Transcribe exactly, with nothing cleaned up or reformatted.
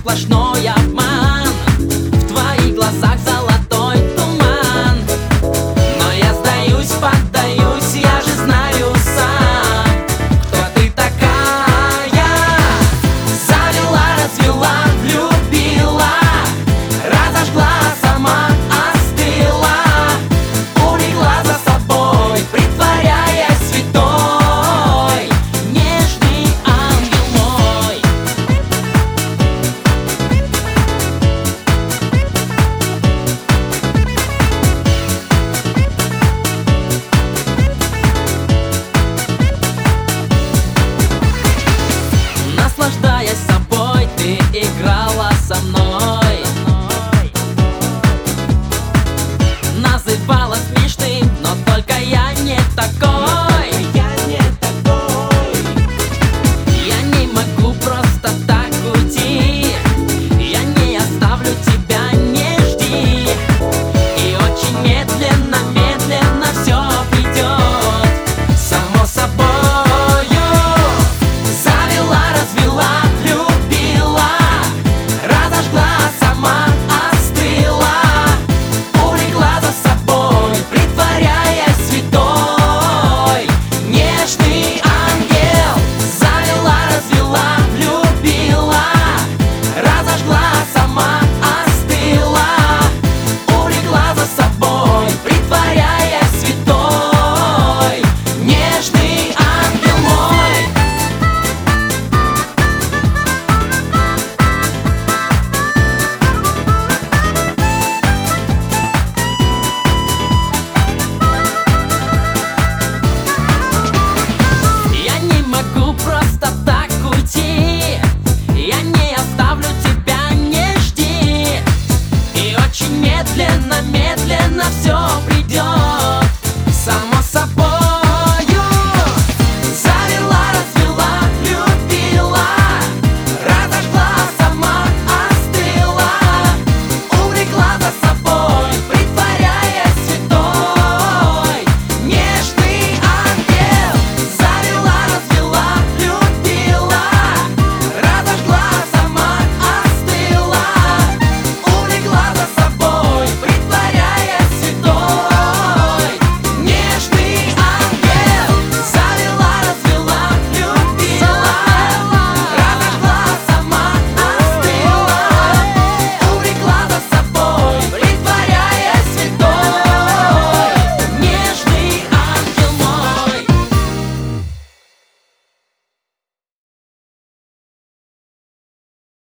сплошной обман. В твоих глазах золотой туман. Но я сдаюсь, поддаюсь, я же знаю сам, кто ты такая. Завела, развела, влюбила, разожгла, сама остыла, улегла за собой, притворяясь святой. Нежный ангел мой. Наслаждаясь собой, ты играла со мной, называла смешным, но только я не такой. Я не могу просто так уйти, я не оставлю тебя, не жди. И очень медленно, медленно все придет само собою. Завела, развела, влюбила, разожгла, сама остыла, улегла за собой, притворяясь святой. Нежный ангел. Завела, развела, влюбила, разожгла, сама остыла, улегла за собой, притворяясь святой. Нежный ангел мой. Я не могу просто так уйти, я не оставлю тебя, не жди. И очень медленно, медленно все придет